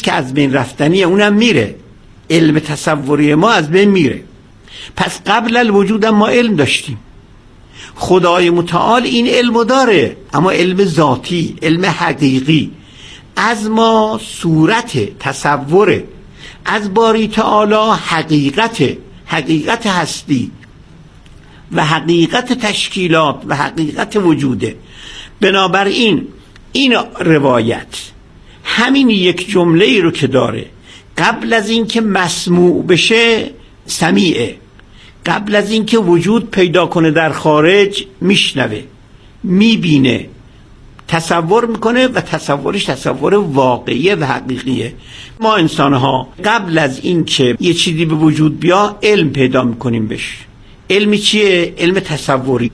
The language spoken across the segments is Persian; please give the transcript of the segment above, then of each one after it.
است که از بین رفتنیه، اونم میره. علم تصوری ما از بین میره. پس قبل الوجود ما علم داشتیم. خدای متعال این علمو داره، اما علم ذاتی، علم حقیقی. از ما صورت تصوره، از باری تعالی حقیقت هستی و حقیقت تشکیلات و حقیقت وجوده. بنابراین این روایت همین یک جمله ای رو که داره، قبل از این که مسموع بشه سمیعه، قبل از این که وجود پیدا کنه در خارج میشنوه، میبینه، تصور میکنه و تصورش تصور واقعیه و حقیقیه. ما انسان ها قبل از این که یه چیزی به وجود بیا علم پیدا میکنیم بهش. علمی چیه؟ علم تصوری.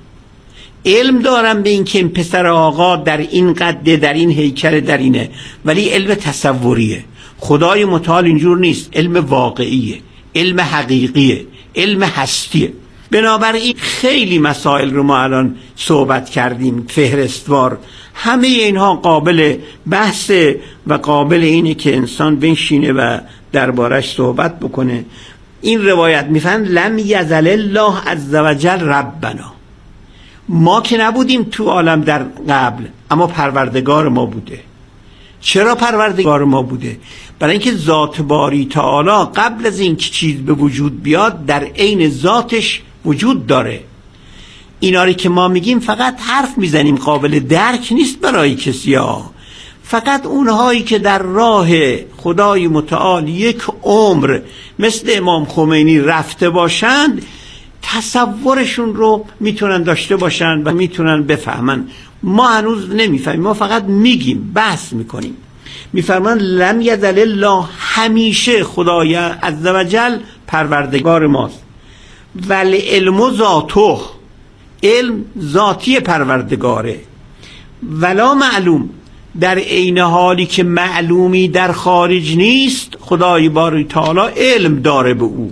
علم دارم به این که این پسر آقا در این قده، در این هیکل، در اینه، ولی علم تصوریه. خدای متعال اینجور نیست، علم واقعیه، علم حقیقیه، علم هستیه. بنابراین خیلی مسائل رو ما الان صحبت کردیم فهرستوار، همه اینها قابل بحث و قابل اینه که انسان بنشینه و دربارش صحبت بکنه. این روایت میفهمن لم یزل الله عز وجل ربنا، ما که نبودیم تو عالم در قبل، اما پروردگار ما بوده. چرا پروردگار ما بوده؟ برای اینکه ذات باری تعالی قبل از این که چیز به وجود بیاد در عین ذاتش وجود داره. اینا رو که ما میگیم فقط حرف میزنیم، قابل درک نیست برای کسی ها. فقط اونهایی که در راه خدای متعال یک عمر مثل امام خمینی رفته باشند تصورشون رو میتونن داشته باشن و میتونن بفهمن. ما هنوز نمیفهمیم، ما فقط میگیم، بحث میکنیم. میفرمان لم یزل الله، همیشه خدای عزوجل پروردگار ماست. ولی علم ذاته، علم ذاتی پروردگاره. ولا معلوم، در عین حالی که معلومی در خارج نیست، خدای باری تعالی علم داره به او.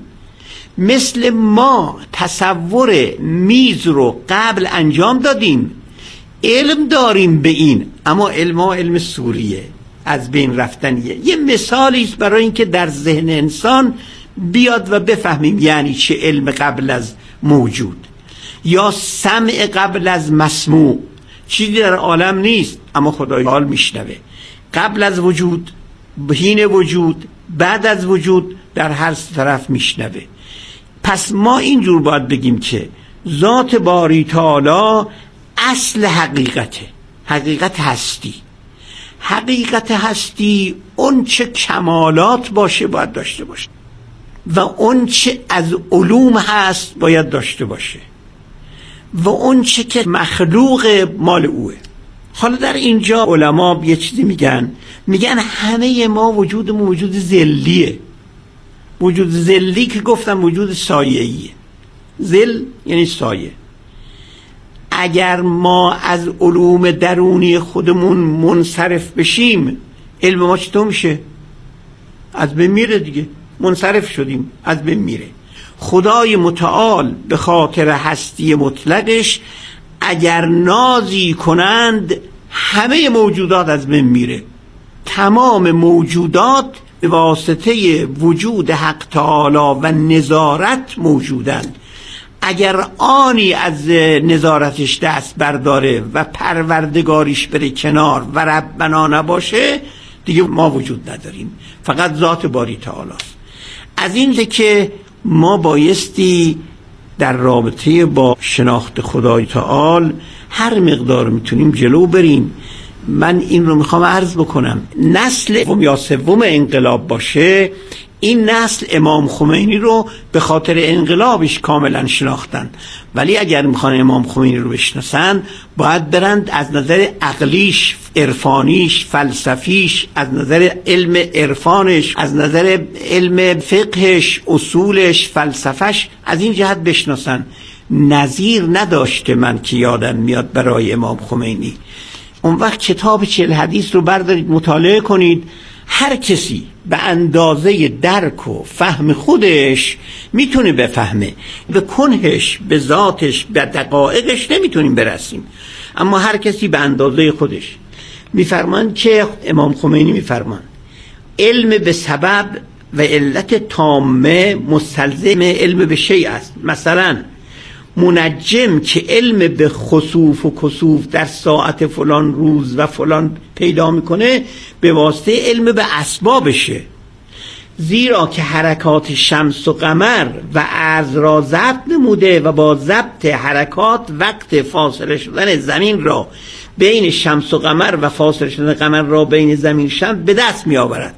مثل ما تصور میز رو قبل انجام دادیم، علم داریم به این، اما علم سوریه، از بین رفتنیه. یه مثالی است برای اینکه در ذهن انسان بیاد و بفهمیم یعنی چه علم قبل از موجود، یا سمع قبل از مسموع. چیزی در عالم نیست اما خدای حال میشنوه. قبل از وجود، حین وجود، بعد از وجود، در هر طرف میشنوه. پس ما اینجور باید بگیم که ذات باری تعالی اصل حقیقته، حقیقت هستی. حقیقت هستی اون چه کمالات باشه باید داشته باشه و اون چه از علوم هست باید داشته باشه و اون چه که مخلوق مال اوه. حالا در اینجا علما یه چیزی میگن همه ما وجودمون وجود ذلیه. وجود ذلی که گفتم وجود سایه‌ایه. ذل یعنی سایه. اگر ما از علوم درونی خودمون منصرف بشیم، علم ما چطور میشه؟ از بین میره دیگه. منصرف شدیم، از بین میره. خدای متعال به خاطر هستی مطلقش اگر نازی کنند همه موجودات از بین میره. تمام موجودات به واسطه وجود حق تعالی و نظارت موجودند. اگر آنی از نظارتش دست برداره و پروردگاریش بره کنار و ربنا نباشه، دیگه ما وجود نداریم، فقط ذات باری تعالی است. از این که ما بایستی در رابطه با شناخت خدای تعالی هر مقدار میتونیم جلو بریم. من این رو میخوام عرض بکنم، نسل یا سوم انقلاب باشه، این نسل امام خمینی رو به خاطر انقلابش کاملا شناختن، ولی اگر میخوان امام خمینی رو بشناسن باید برند از نظر عقلیش، عرفانیش، فلسفیش، از نظر علم عرفانش، از نظر علم فقهش، اصولش، فلسفش، از این جهت بشناسن. نظیر نداشته من که یادم میاد برای امام خمینی. اون وقت کتاب 40 حدیث رو بردارید مطالعه کنید. هر کسی به اندازه درک و فهم خودش میتونه بفهمه، به کنهش، به ذاتش، به دقایقش نمیتونیم برسیم، اما هر کسی به اندازه خودش. میفرمان که امام خمینی میفرمان علم به سبب و علت تامه مستلزم علم به شیء است. مثلا منجم که علم به خسوف و کسوف در ساعت فلان روز و فلان پیدا میکنه به واسطه علم به اسبابشه، زیرا که حرکات شمس و قمر و ارض را ضبط نموده و با ضبط حرکات وقت فاصله شدن زمین را بین شمس و قمر و فاصله شدن قمر را بین زمین شمس به دست می آورد.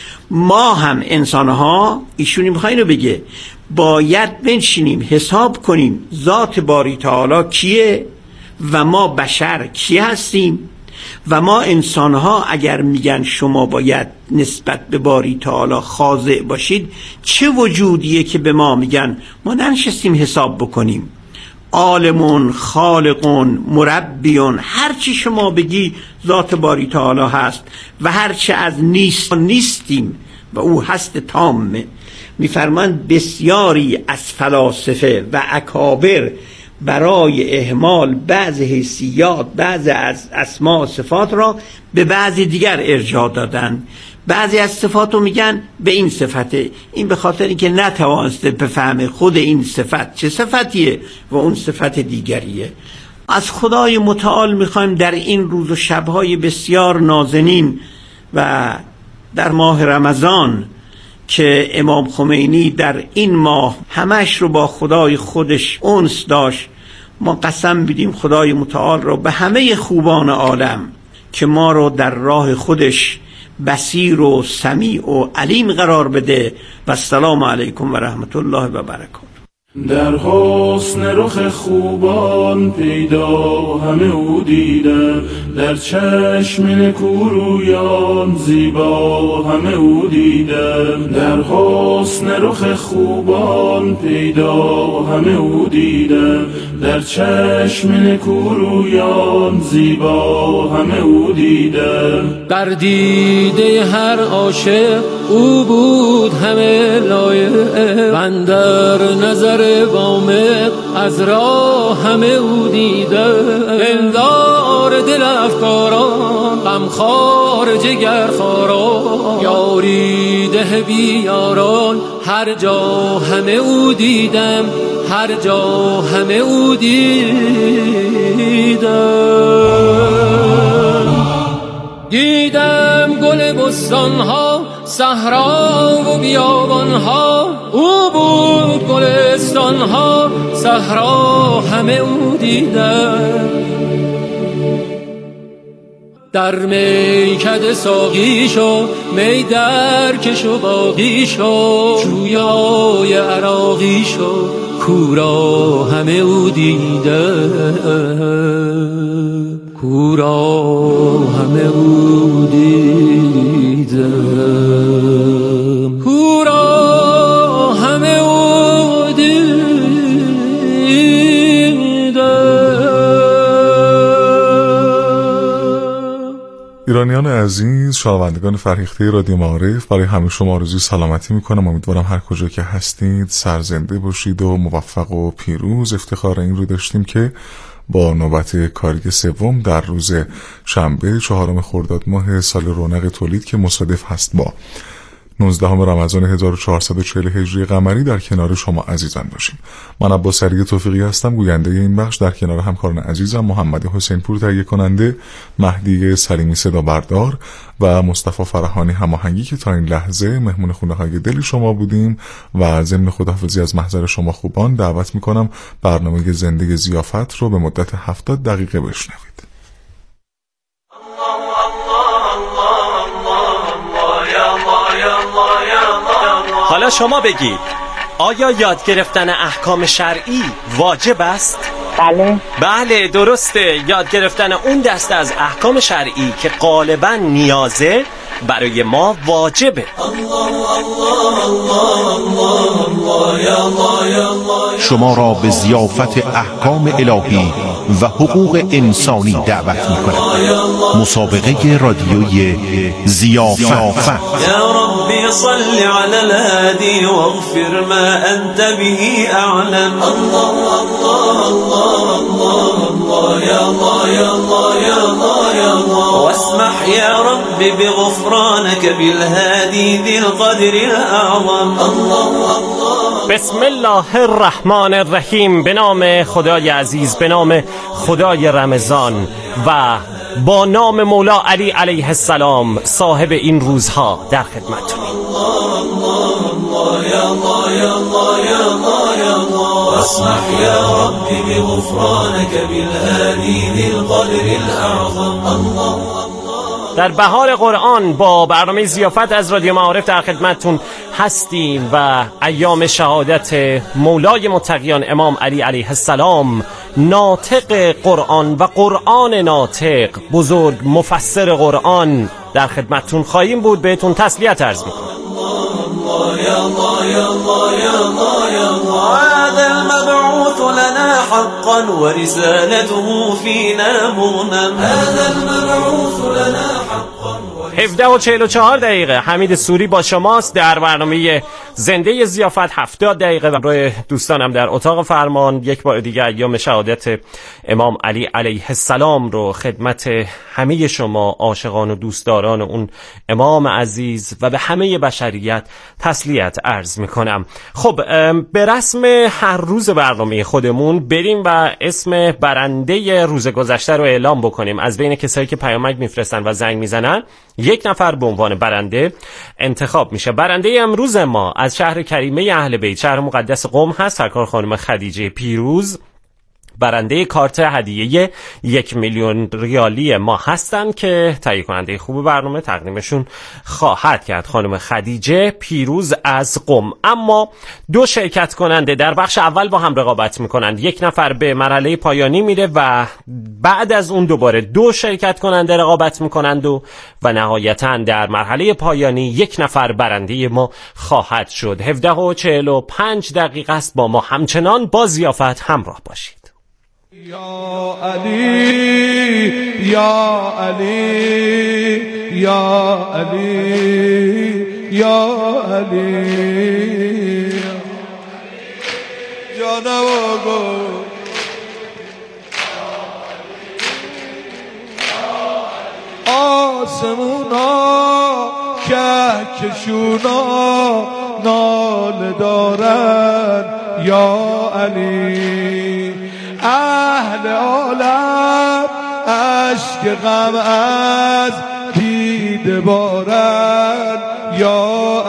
ما هم انسانها، ایشونی میخواه اینو بگه، باید بنشینیم حساب کنیم ذات باری تعالی کیه و ما بشر کی هستیم و ما انسانها اگر میگن شما باید نسبت به باری تعالی خاضع باشید، چه وجودیه که به ما میگن ما ننشستیم حساب بکنیم؟ عالمون، خالقون، مربیون، هرچی شما بگی ذات باری تعالی هست و هرچی از نیستیم و او هست تامه. میفرمایند بسیاری از فلاسفه و اکابر برای اهمال بعض حیثیات، بعض از اسماء و صفات را به بعضی دیگر ارجاع دادن. بعضی از صفات رو میگن به این صفته، این به خاطر اینکه نتوانسته بفهمه خود این صفت چه صفتیه و اون صفت دیگریه. از خدای متعال میخوایم در این روز و شبهای بسیار نازنین و در ماه رمضان که امام خمینی در این ماه همش رو با خدای خودش انس داشت، ما قسم بدیم خدای متعال رو به همه خوبان عالم که ما رو در راه خودش بصیر و سمیع و علیم قرار بده. و السلام علیکم و رحمت الله و برکاته. در حسن رخ خوبان پیدا همه او دیدم، در چشم نکورویان زیبا همه او دیدم. در حسن رخ خوبان پیدا همه او دیدم، در چشم نکورویان زیبا همه او دیدم. در دیده هر عاشق او بود همه لایق، من در نظر وامق از راه همه او دیده. دلدار دل افکاران، غمخوار جگرخواران، یاری ده بیاران، هر جا همه او دیدم، هر جا همه او دیدم گل بستانها، صحرا و بیابانها، او بود گلستانها، صحرا همه او دیدم. در میکده ساقی شو، می در کش و باقی شو، جویای عراقی شو، کورا همه او دیدم، کورا همه او دیدم، کورا همه او دیدم. ایرانیان عزیز، شنوندگان فرهیخته رادیو معارف، برای همه شما آرزوی سلامتی میکنم. امیدوارم هر کجا که هستید سرزنده باشید و موفق و پیروز. افتخار این رو داشتیم که با نوبت کاری سوم در روز شنبه 4 خرداد ماه سال رونق تولید که مصادف هست با 19 رمضان 1440 هجری قمری در کنار شما عزیزان باشیم. من عباس علی توفیقی هستم، گوینده این بخش، در کنار همکاران عزیزم محمد حسین پور تهیه کننده، مهدی سلیمی صدا بردار و مصطفی فرهانی هماهنگی که تا این لحظه مهمون خونه های دل شما بودیم. و ضمن خداحافظی از محضر شما خوبان دعوت میکنم برنامه زنده ضیافت رو به مدت 70 دقیقه بشنوید. حالا شما بگید، آیا یاد گرفتن احکام شرعی واجب است؟ بله درسته. یاد گرفتن اون دسته از احکام شرعی که غالباً نیازه برای ما واجبه. شما را به ضیافت احکام الهی و حقوق انسانی دعوت می‌کنم. مسابقه رادیویی ضیافت. یا ربی صل علی الهادی واغفر ما انت به اعلم. الله الله الله الله یا الله یا الله یا الله یا الله. واسمح يا رب بغفرانك بالهادي ذي القدر الأعظم. بسم الله الرحمن الرحیم. به نام خدای عزیز، به نام خدای رمضان و با نام مولا علی علیه السلام صاحب این روزها در خدمتتونیم. واسمح يا رب بغفرانك بالهادي ذي القدر الأعظم. در بهار قرآن با برنامه ضیافت از رادیو معارف در خدمتتون هستیم و ایام شهادت مولای متقیان امام علی علیه السلام ناطق قرآن و قرآن ناطق، بزرگ مفسر قرآن، در خدمتتون خواهیم بود. بهتون تسلیت عرض میکنم. هذا المبعوث لنا حقا ورسالته فينا مغنم. هذا المبعوث لنا حقا 17:44 حمید سوری با شماست در برنامه زنده ضیافت. 70 دقیقه و برای دوستانم در اتاق فرمان یک بار دیگه ایام شهادت امام علی علیه السلام رو خدمت همه شما عاشقان و دوستداران اون امام عزیز و به همه بشریت تسلیت عرض میکنم. خب به رسم هر روز برنامه خودمون بریم و اسم برنده روز گذشته رو اعلام بکنیم. از بین کسایی که پیامک میفرستن و زنگ میزنن یک نفر به عنوان برنده انتخاب میشه. برنده امروز ما از شهر کریمه اهل بیت، شهر مقدس قم هست، سرکار خانم خدیجه پیروز. برنده کارت هدیه 1,000,000 ریالی ما هستن که تهیه کننده خوب برنامه تقدیمشون خواهد کرد، خانم خدیجه پیروز از قم. اما 2 شرکت کننده در بخش اول با هم رقابت میکنند. یک نفر به مرحله پایانی میره و بعد از اون دوباره 2 شرکت کننده رقابت میکنند و نهایتاً در مرحله پایانی یک نفر برنده ما خواهد شد. 17:45 دقیقه است. با ما همچنان با ضیافت همراه باشید. یا علی یا علی یا علی یا علی جانو آسمونا کهکشونا ناله دارن یا علی، اهل عالم عشق غم از دیده بارن یا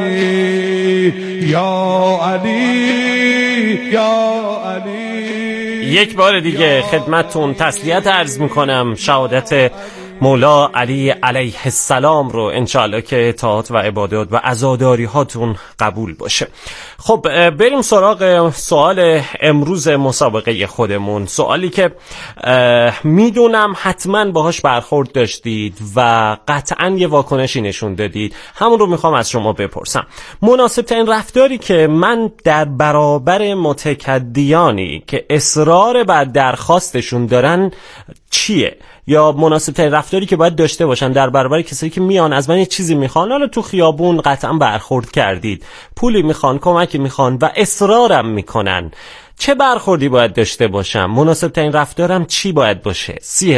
علی یا علی یا علی. یک بار دیگه خدمتتون تسلیت عرض میکنم. شهادت مولا علی علیه السلام رو انشاءالله که اطاعت و عبادات و عزاداری هاتون قبول باشه. خب بریم سراغ سوال امروز مسابقه خودمون. سوالی که میدونم حتما باهاش برخورد داشتید و قطعا یه واکنشی نشون دادید. همون رو میخوام از شما بپرسم. مناسب ترین رفتاری که من در برابر متکدیانی که اصرار بر درخواستشون دارن چیه؟ یا مناسب ترین رفتاری که باید داشته باشن در برابر کسایی که میان از من یه چیزی میخوان، حالا تو خیابون قطعا برخورد کردید، پولی میخوان، کمکی میخوان و اصرارم میکنن، چه برخوردی باید داشته باشم؟ مناسب ترین رفتارم چی باید باشه؟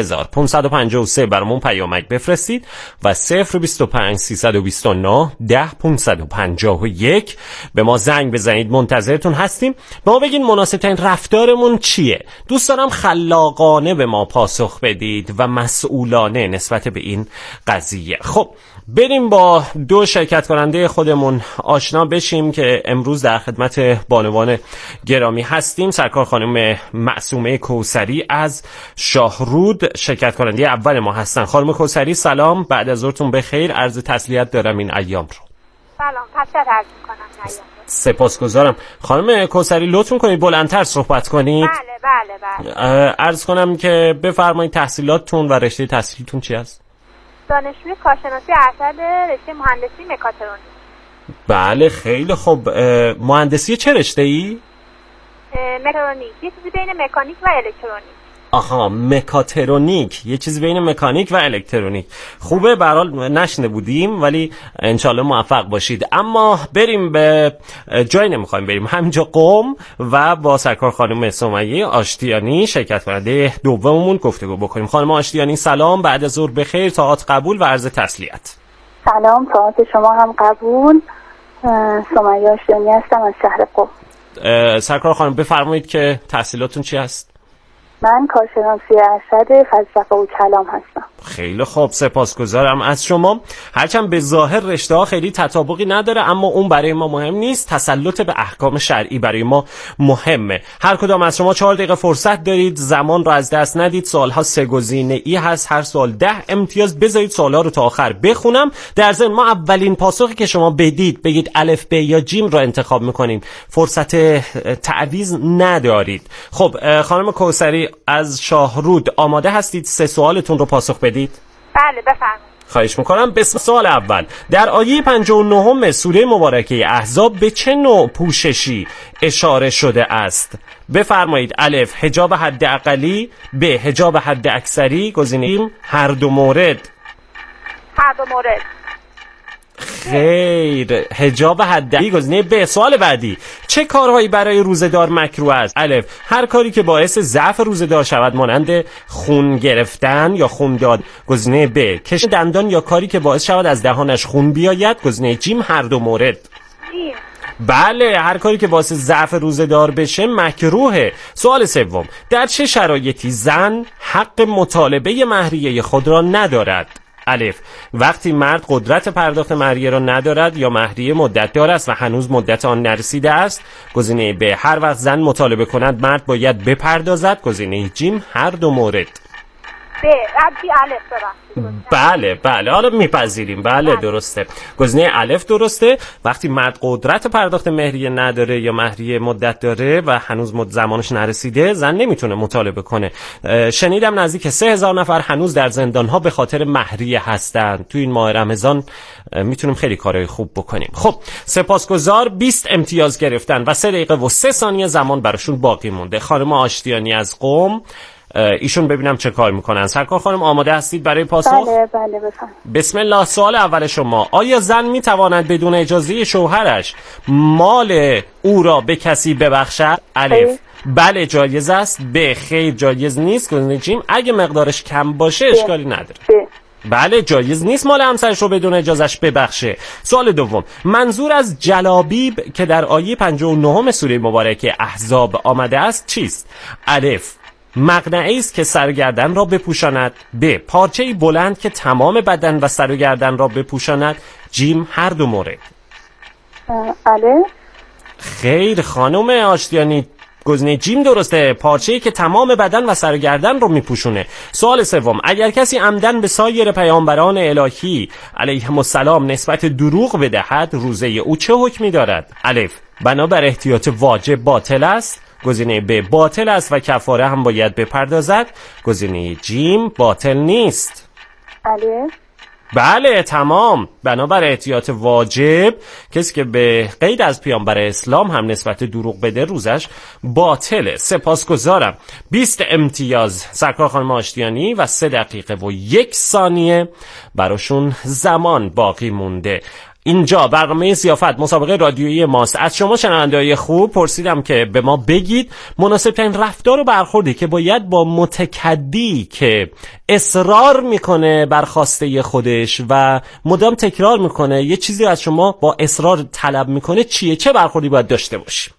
30553 برامون پیامک بفرستید و 025 329 10551 به ما زنگ بزنید. منتظرتون هستیم. به ما بگین مناسب ترین رفتارمون چیه. دوست دارم خلاقانه به ما پاسخ بدید و مسئولانه نسبت به این قضیه. خب بریم با 2 شرکت کننده خودمون آشنا بشیم که امروز در خدمت بانوان گرامی هستیم. سرکار خانم معصومه کوثری از شاهرود شرکت کننده اول ما هستن. خانم کوثری سلام، بعد از ظهرتون بخیر. عرض تسلیت دارم این ایام رو. سلام، تسلیت عرض می‌کنم ایام. سپاسگزارم. خانم کوثری لطف کنید بلندتر صحبت کنید. بله. عرض کنم که بفرمایید تحصیلاتتون و رشته تحصیلتون چی است؟ دانشجوی کارشناسی ارشد رشته مهندسی مکاترونیک. بله خیلی خوب. مهندسی چه رشته‌ای؟ مکاترونیک، یه چیزی بین مکانیک و الکترونیک. آها، مکاترونیک، یه چیزی بین مکانیک و الکترونیک. خوبه، به هر حال نشنیده بودیم ولی انشالله موفق باشید. اما بریم به جایی نمیخوایم بریم، همینجا قم و با سرکار خانم سمیه آشتیانی شرکت کننده دوممون گفتگو بکنیم. خانم آشتیانی سلام، بعد از ظهر بخیر، طاعات قبول و عرض تسلیت. سلام، طاعات شما هم قبول. سمیه آشتیانی هستم از شهر قم. سرکار خانم بفرمایید که تحصیلاتون چی هست؟ من کارشناسی ارشد فلسفه و کلام هستم. خیلی خوب، سپاسگزارم از شما. هرچند به ظاهر رشته ها خیلی تطابقی نداره اما اون برای ما مهم نیست. تسلط به احکام شرعی برای ما مهمه. هر کدام از شما 4 دقیقه فرصت دارید، زمان رو از دست ندید. سوالها 3 گزینه‌ای هست، هر سوال 10 امتیاز. بذارید سوالها رو تا آخر بخونم. در ضمن ما اولین پاسخی که شما بدید بگید الف ب یا جیم رو انتخاب میکنیم. فرصت تعویض ندارید. خب خانم کوثری از شاهرود آماده هستید 3 سوالتون رو پاسخ بدید؟ بله بفرمایید. خواهش میکنم. بسم سوال اول. در آیه 59 سوره مبارکه احزاب به چه نوع پوششی اشاره شده است؟ بفرمایید. الف حجاب حد اقلی، ب حجاب حد اکثری، گزینه هر دو مورد. هر دو مورد. خیر، حجاب حدی گزینه ب. سوال بعدی. چه کارهایی برای روزه‌دار مکروه است؟ الف هر کاری که باعث ضعف روزه‌دار شود مانند خون گرفتن یا خون داد، گزینه ب. کش دندان یا کاری که باعث شود از دهانش خون بیاید، گزینه جیم هر دو مورد. جیم. بله، هر کاری که باعث ضعف روزه‌دار بشه مکروهه. سوال سوم. در چه شرایطی زن حق مطالبه مهریه خود را ندارد؟ الف وقتی مرد قدرت پرداخت مهریه را ندارد یا مهریه مدت دار است و هنوز مدت آن نرسیده است، گزینه ب. هر وقت زن مطالبه کند مرد باید بپردازد، گزینه جیم هر دو مورد. بله حالا میپذیریم. بله درسته، گزینه الف درسته. وقتی مرد قدرت پرداخت مهریه نداره یا مهریه مدت داره و هنوز زمانش نرسیده، زن نمیتونه مطالبه کنه. شنیدم نزدیک 3000 نفر هنوز در زندانها به خاطر مهریه هستن. تو این ماه رمضان میتونیم خیلی کارهای خوب بکنیم. خب سپاسگزار. 20 امتیاز گرفتن و 3 دقیقه و 3 ثانیه زمان براشون باقی مونده. خانم آشتیانی از قم، ایشون ببینم چه کار میکنن. سرکار خانم آماده هستید برای پاسخ؟ بله بفرمایید. بسم الله. سوال اول شما. آیا زن میتواند بدون اجازه شوهرش مال او را به کسی ببخشد؟ الف بله جایز است، ب خیر جایز نیست، گزینه جیم اگه مقدارش کم باشه اشکالی نداره. بله جایز نیست مال همسرش رو بدون اجازهش ببخشه. سوال دوم. منظور از جلابیب که در آیه 59 سوره مبارکه احزاب آمده است چیست؟ الف مقنعه است که سر و گردن را بپوشاند، ب پارچه‌ای بلند که تمام بدن و سر و گردن را بپوشاند، جیم هر دو مورد. الف. خیر خانم آشتیانی، گزینه جیم درسته، پارچه‌ای که تمام بدن و سر و گردن رو میپوشونه. سوال سوم. اگر کسی عمدن به سایر پیامبران الهی علیهم السلام نسبت دروغ بدهد، روزه او چه حکمی دارد؟ الف بنابر احتیاط واجب باطل است، گزینه ب باطل است و کفاره هم باید بپردازد، گزینه جیم باطل نیست. الف. بله تمام. بنابر احتیاط واجب کسی که به قید از پیامبر اسلام هم نسبت دروغ بده روزش باطله. سپاسگزارم. 20 امتیاز سرکار خانم آشتیانی و 3 دقیقه و 1 ثانیه براشون زمان باقی مونده. اینجا برنامه ضیافت مسابقه رادیویی ماست. از شما شنونده‌های خوب پرسیدم که به ما بگید مناسب ترین رفتار و برخوردی که باید با متکدی که اصرار میکنه بر خواسته خودش و مدام تکرار میکنه یه چیزی از شما با اصرار طلب میکنه چیه؟ چه برخوردی باید داشته باشیم؟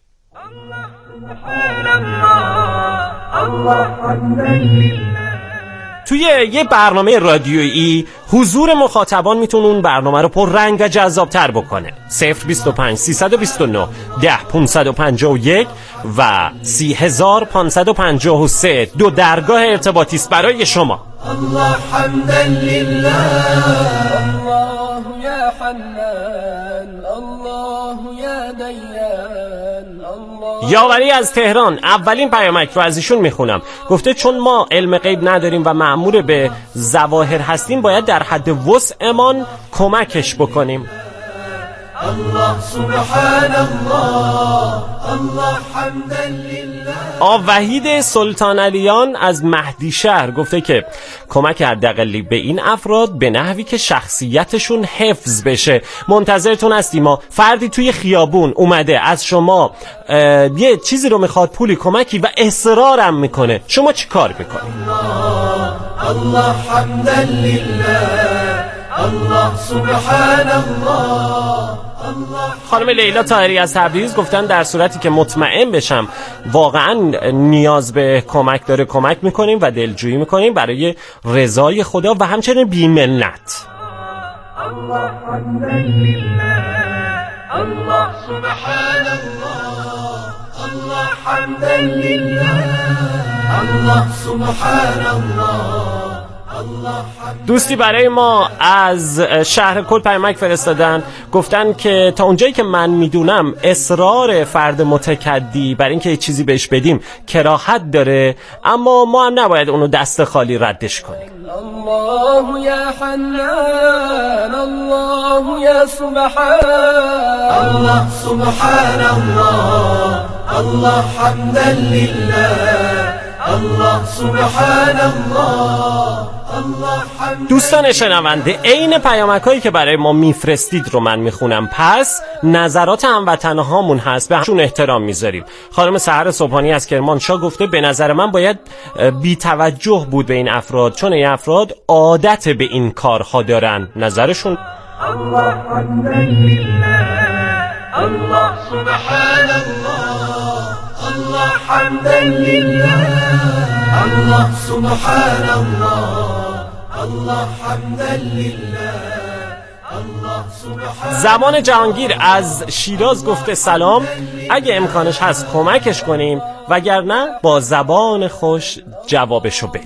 توی یه برنامه رادیویی حضور مخاطبان میتونه اون برنامه رو پر رنگ و جذاب تر بکنه. 025 329 10 551 و 30553 دو درگاه ارتباطی است برای شما. الله حمدا لله، الله یا حنان، الله یا دیان، الله. یاوری از تهران اولین پیامک رو از ایشون میخونم. گفته چون ما علم غیب نداریم و مأمور به ظواهر هستیم باید در حد وسعمان کمکش بکنیم. الله سبحان الله الله حمدا لله. وحید سلطان علیان از مهدی شهر گفته که کمک حداقلی به این افراد به نحوی که شخصیتشون حفظ بشه. منتظرتون هستیم. ما فردی توی خیابون اومده از شما یه چیزی رو میخواد، پولی، کمکی، و اصرارم میکنه، شما چی کار میکنی؟ الله حمدا لله الله سبحان الله. خانم لیلا طاهری از تبریز گفتن در صورتی که مطمئن بشم واقعا نیاز به کمک داره کمک میکنیم و دلجویی میکنیم برای رضای خدا و همچنین بی‌منت. الله حمدا لله الله سبحان الله الله حمدا لله الله سبحان الله. دوستی برای ما از شهر کل پیامک فرستادن، گفتن که تا اونجایی که من میدونم اصرار فرد متکدی بر اینکه چیزی بهش بدیم کراهت داره، اما ما هم نباید اونو دست خالی ردش کنیم. الله یا حنان الله یا سبحان الله سبحان الله الله حمدا لله الله سبحان الله. دوستان شنونده، عین پیامک‌هایی که برای ما میفرستید رو من میخونم، پس نظرات هموطن‌هامون هست، به همشون احترام میذاریم. خانم سحر صبحانی از کرمانشاه گفته به نظر من باید بی توجه بود به این افراد، چون این افراد عادت به این کارها دارن. نظرشون الله حمدا لله الله سبحان الله الله حمدا لله الله سبحان الله الله حمدا لله الله سبحان. زمان جهانگیر از شیراز گفته سلام، اگه امکانش هست کمکش کنیم، وگرنه با زبان خوش جوابشو بدیم.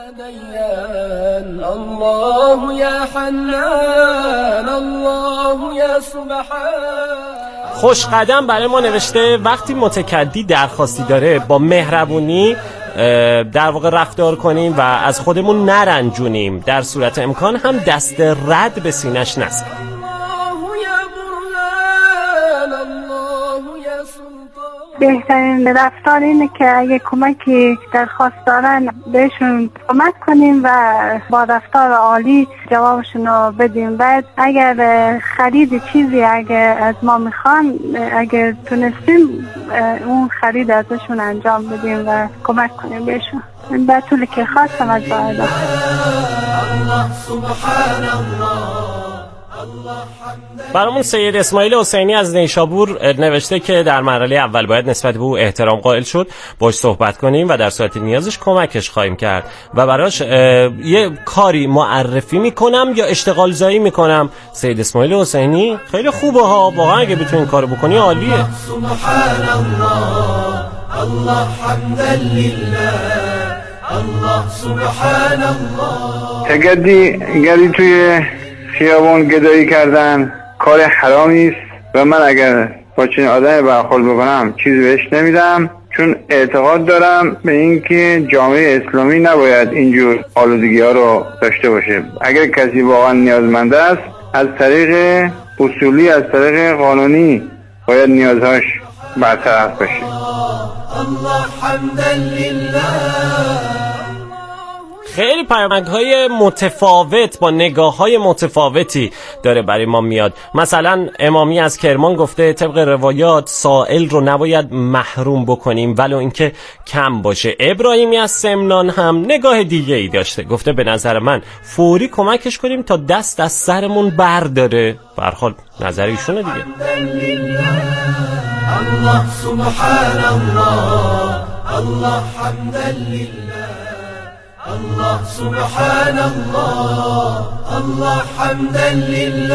الله یا حنان الله یا سبحان. خوش قدم برای ما نوشته وقتی متکدی درخواستی داره با مهربونی در واقع رفتار کنیم و از خودمون نرنجونیم، در صورت امکان هم دست رد به سینش نزنیم. بهترین رفتار اینه که اگه کمکی درخواست دارن بهشون کمک کنیم و با رفتار عالی جوابشون رو بدیم. بعد اگر خرید چیزی اگر از ما میخوان، اگر تونستیم اون خرید ازشون انجام بدیم و کمک کنیم بهشون. در طولی که خواستم از باید الله سبحان الله. برامون سید اسماعیل حسینی از نیشابور نوشته که در مرحله اول باید نسبت به او احترام قائل شد، باش صحبت کنیم و در صورت نیازش کمکش خواهیم کرد و براش یه کاری معرفی میکنم یا اشتغال زایی میکنم. سید اسماعیل حسینی خیلی خوبه ها، واقعا اگه بتونین کارو بکنی عالیه. سبحان الله الله حمدا لله الله سبحان الله. گردی توی خیابون گدایی کردن کار حرامی است و من اگر با چنین آدمی برخورد بکنم چیزی بهش نمیدم، چون اعتقاد دارم به اینکه جامعه اسلامی نباید اینجور آلودگی ها رو داشته باشه. اگر کسی واقعا نیازمند است از طریق اصولی، از طریق قانونی باید نیازهاش برطرف بشه. الله حمدا لله. خیلی پیامک‌های متفاوت با نگاه‌های متفاوتی داره برای ما میاد. مثلا امامی از کرمان گفته طبق روایات سائل رو نباید محروم بکنیم ولو اینکه کم باشه. ابراهیمی از سمنان هم نگاه دیگه ای داشته، گفته به نظر من فوری کمکش کنیم تا دست از سرمون برداره. به هر حال نظر ایشونه دیگه. الله سبحان الله الله حمدا لله الله سبحان الله الله حمدا لله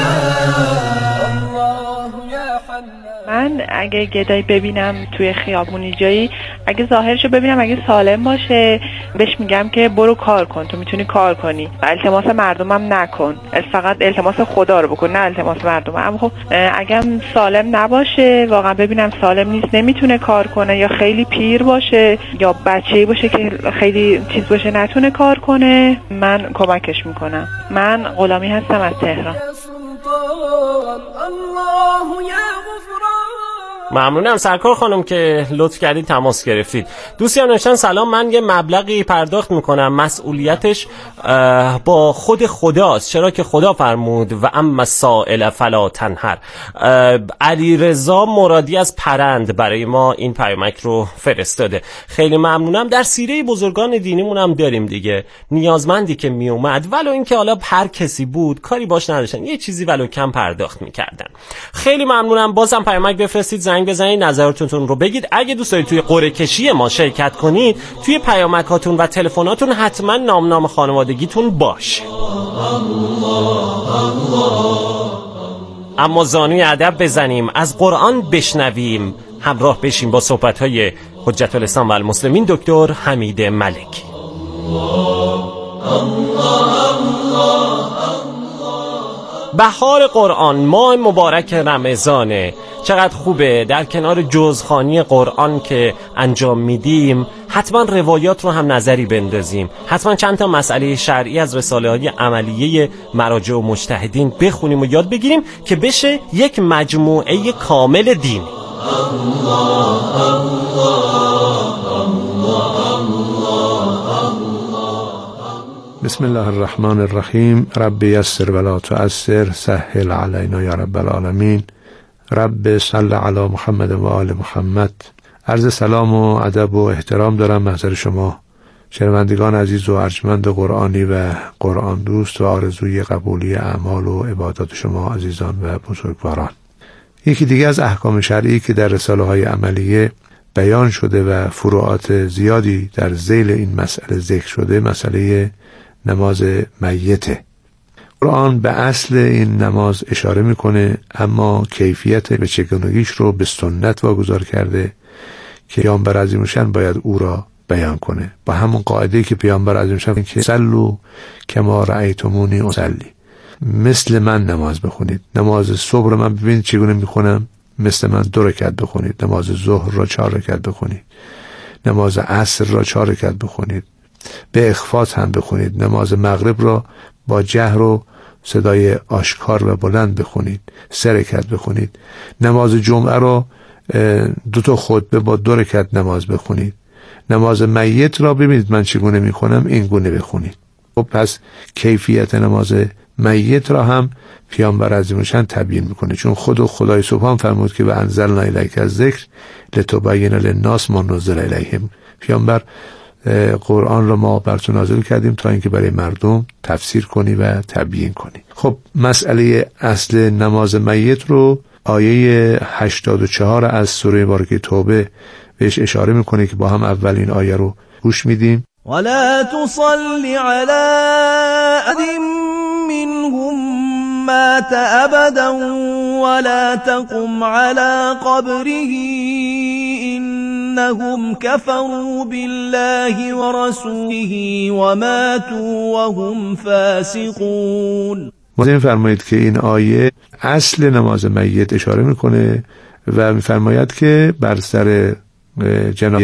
الله یا حنان. من اگه گدایی ببینم توی خیابونی جایی، اگه ظاهرشو ببینم اگه سالم باشه بهش میگم که برو کار کن، تو میتونی کار کنی و التماس مردمم نکن، فقط التماس خدا رو بکن نه التماس مردم. اما خب اگه سالم نباشه، واقعا ببینم سالم نیست نمیتونه کار کنه یا خیلی پیر باشه یا بچه‌ای باشه که خیلی چیز باشه نتونه کار کنه، من کمکش میکنم. من غلامی هستم از تهران. الله یا غفران. ممنونم سرکار خانم که لطف کردید تماس گرفتید. دوستی هم نوشتن سلام، من یه مبلغی پرداخت میکنم، مسئولیتش با خود خداست، چرا که خدا فرمود و اما السائل فلا تنهر. علیرضا مرادی از پرند برای ما این پیامک رو فرستاده. خیلی ممنونم. در سیره بزرگان دینیمون هم داریم دیگه، نیازمندی که میومد ولو اینکه حالا هر کسی بود کاری باش نداشتن، یه چیزی ولو کم پرداخت میکردن. خیلی ممنونم. بازم پیامک بفرستید، زنگ بزنید، نظراتتون رو بگید. اگه دوست دارید توی قرعه کشی ما شرکت کنید، توی پیامکاتون و تلفناتون حتما نام خانوادگیتون باشه. اما زانوی ادب بزنیم، از قرآن بشنویم، همراه بشیم با صحبت‌های حجت الاسلام و المسلمین دکتر حمید ملکی. بهار قرآن، ماه مبارک رمضانه. چقدر خوبه در کنار جزخوانی قرآن که انجام میدیم حتما روایات رو هم نظری بندازیم، حتما چند تا مسئله شرعی از رساله های عملیه مراجع و مجتهدین بخونیم و یاد بگیریم که بشه یک مجموعه کامل دین. بسم الله الرحمن الرحیم. رب یسر ولا تعسر، سهل علینا یا رب العالمین. رب صل علی محمد و آل محمد. عرض سلام و ادب و احترام دارم محضر شما شنوندگان عزیز و ارجمند قرآنی و قرآن دوست و آرزوی قبولی اعمال و عبادات شما عزیزان و بزرگواران. یکی دیگه از احکام شرعی که در رساله های عملیه بیان شده و فروعات زیادی در ذیل این مسئله ذکر شده، مسئله نماز میته. قرآن به اصل این نماز اشاره میکنه، اما کیفیت و چگونگیش رو به سنت واگذار کرده که پیامبر عظیم‌الشأن باید او را بیان کنه، با همون قاعده‌ای که پیامبر عظیم‌الشأن که صلوا کما رأیتمونی اصلی، مثل من نماز بخونید. نماز صبح رو من ببینید چگونه میخونم، مثل من 2 رکعت بخونید. نماز ظهر را 4 رکعت بخونید. نماز عصر را 4 رکعت بخونید، به اخفات هم بخونید. نماز مغرب را با جهر و صدای آشکار و بلند بخونید، 3 رکعت بخونید. نماز جمعه را 2 خطبه با 2 رکعت نماز بخونید. نماز میت را ببینید من چگونه میخونم، این گونه بخونید. خب پس کیفیت نماز میت را هم پیامبر عظیم‌الشأن تبیین میکنه، چون خدای سبحان فرمود که و انزلنا الیک الذکر لتبین للناس ما نزل الیهم. پیامبر قرآن را ما بر تو نازل کردیم تا اینکه برای مردم تفسیر کنی و تبیین کنی. خب مسئله اصل نماز میت رو آیه 84 از سوره مبارکه توبه بهش اشاره میکنه که با هم اول این آیه رو گوش میدیم. ولا تصل على أحد منهم مات أبدا ولا تقم على قبره إنهم كفروا بالله ورسوله وماتوا وهم فاسقون. مزین فرمایید که این آیه اصل نماز میت اشاره میکنه و میفرماید که بر سر جناب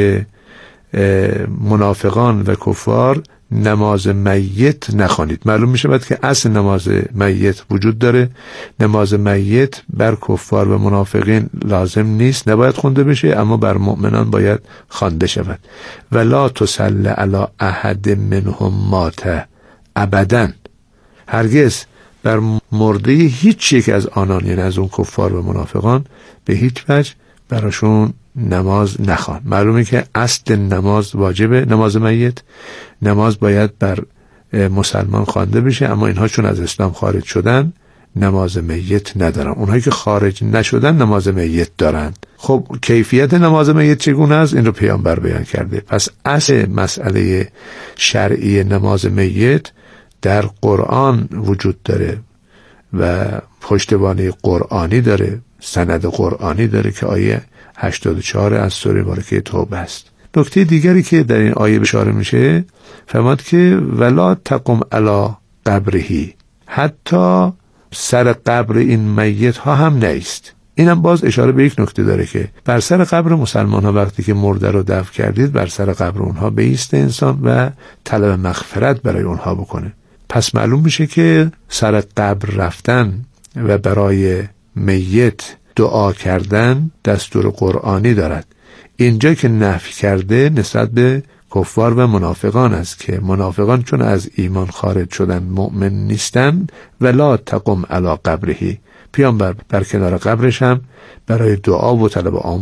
منافقان و کفار نماز میت نخوانید. معلوم می شود که اصل نماز میت وجود داره. نماز میت بر کفار و منافقین لازم نیست، نباید خونده بشه، اما بر مؤمنان باید خوانده شود. ولا تصلی علی احد منهم مات ابدا، هرگز بر مرده هیچ یک از آنان، یعنی از اون کفار و منافقان، به هیچ وجه براشون نماز نخوان. معلومه که اصل نماز واجبه، نماز میت، نماز باید بر مسلمان خوانده بشه، اما اینها چون از اسلام خارج شدن نماز میت ندارن. اونهایی که خارج نشدن نماز میت دارن. خب کیفیت نماز میت چگونه است؟ این رو پیامبر بیان کرده. پس اصل مسئله شرعی نماز میت در قرآن وجود داره و پشتوانه قرآنی داره، سند قرآنی داره که آیه 84 از سوره مبارکه توبه است. نکته دیگری که در این آیه اشاره میشه فرمود که ولا تقم علی قبره، حتی سر قبر این میت ها هم نیست. اینم باز اشاره به یک نکته داره که بر سر قبر مسلمان ها وقتی که مرده رو دفن کردید، بر سر قبر اونها بایسته انسان و طلب مغفرت برای اونها بکنه. پس معلوم میشه که سر قبر رفتن و برای میت دعا کردن دستور قرآنی دارد. اینجا که نفی کرده نسبت به کفار و منافقان است که منافقان چون از ایمان خارج شدن مؤمن نیستن. ولا تقم علی قبره، پیامبر بر کنار قبرش هم برای دعا و طلب